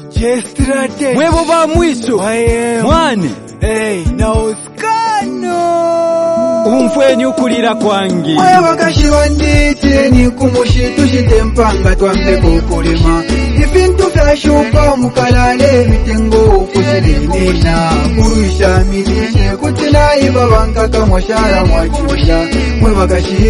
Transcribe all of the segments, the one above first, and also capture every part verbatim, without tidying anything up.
Chestrate Mwebo ba mwisho mwane hey na uskano umfweni ukulira kwangi mweba kashibandite ni kumushitu shitempanga twambe kukulima ifintu fyashupa mukalale mitengo kusirinina kurusha milishe kutina ibabanga kamoshara mwachuja mweba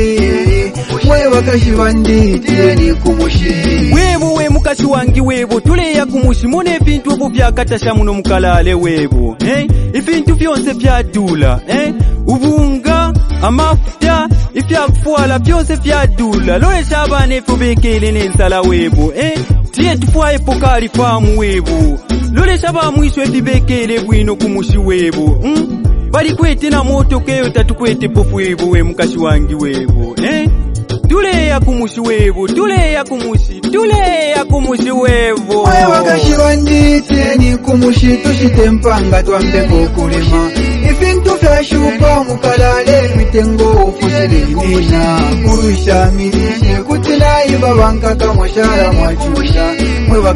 kashi mweba kashibandite ni kumushi webu we mukashi wangi webu tuleya kumushi mune ifintu obu byakatasha muno mukalale webu eh ifintu byonse byadula eh ubunga amafuta ifyakufuala byose byadula lolesha abana efu bekele n'ensala webu eh tiye tufwaye pokali famu webu lolesha bamwisho efi bekele bwino kumushi webu mm? bali kwete na moto keyo tatukwete pofu webu we mukashi wangi webu eh tuleya kumushi webu tuleya kumushi tuleya kumushi webu mweba kashibandite ni kumushi tushitempanga twambe kukulima ifintu fyashupa mukalale mitengo kusirinina kurusha milishe kutina ibabanga kamoshara mwachuja mweba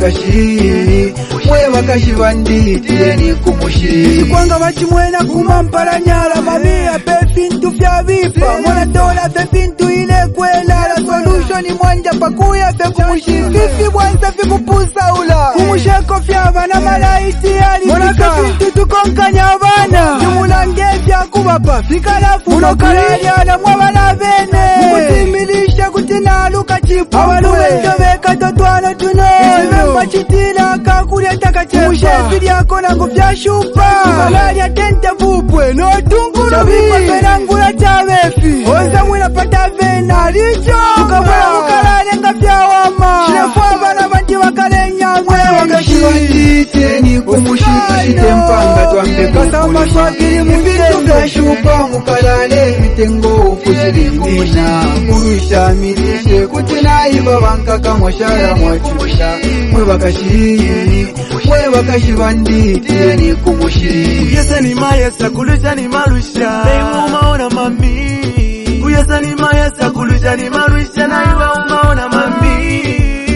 kashi mweba kashibandite ni kumushi kwanga bachimwena kumamparanyala mabia pefintu fyabipa mwana dola pefintu ile kwela la solution mwanja pakuya fe kumushi fifi bwanza fikupusa ula kumusheko fyabana malaiti ali mwana pefintu tukonkanya abana mulangevya kubapa fikalafu unokalaliana mwabana bene mutimilisha kutina luka chipu abalume njobeka totwano tuno ibemba chitila kakulia takachepa mushefi lyako nangu vyashupa malalia tente bupwe no tunguru chabipa penangula chabefi onza mwina pata vena licho ukabwela ukalalenga vyawama shinefu abana banji wakalenya mwe wakashibandite ni kumushitu shitempanga twambe kukulima ifintu fyashupa mukalale mitengo kusirinina kurusha milishe kutina ibabanga kamoshara mwachuja mweba kashi mweba kashibandite ni kumushi uyesa ni mayesa kulusha ni malusha leimu umaona mami uyesa ni mayesa kulusha ni malusha na iwa umaona mami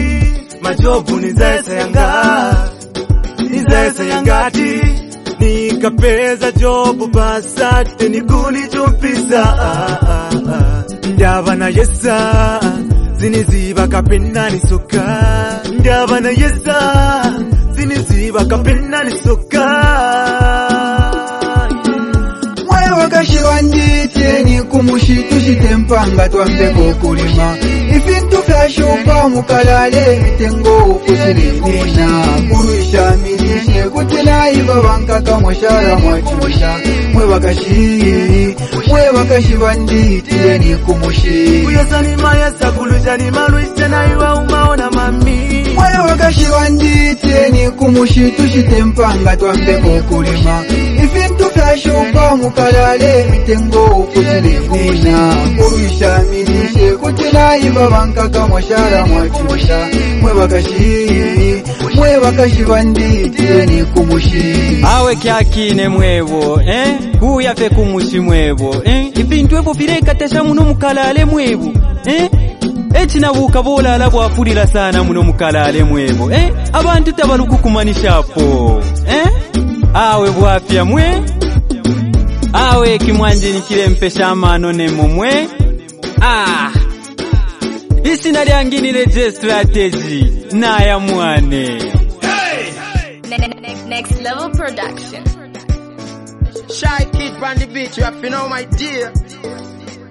majobu nizaesa yanga nizaesa yangati nikapeza jobu basate nikuni chumpisa ah, ah, ah. Ndaba na yesa ziniziba kapena nisoka ndaba na yesa ziniziba kapena nisoka mweba kashibandite ni kumushi tushitempanga twambe kukulima ifintu fyashupa mukalale mitengo kusirinina kurusha milishe kutina ibabanga kamoshara mwachuja mweba kashi mweba kashibandite ni kumushi uyesa ni mayesa kulusha ni malusha na iwa umaona mami mweba kashibandite ni kumushi tushitempanga twambe kukulima ifintu fyashupa mukalale mitengo kusirinina kurusha milishe kutina ibabanga kamoshara mwachuja mweba kashi mweba kashibandite ni kumushi awe kyakine mwebo eh kuya fe kumushi mwebo eh ibintu ebo birekatasha muno mukalale mwebo eh echinabuka bolala bwafulira sana muno mukalale mwebo eh abantu tabalukukumanishapo eh awe bwafya mwe awe kimwanje nikirempesha amano nemumwe ah isi nalyanginire je strategy naya mwane hey! Next level production. Shy Kid on the beat, you have to know my dear.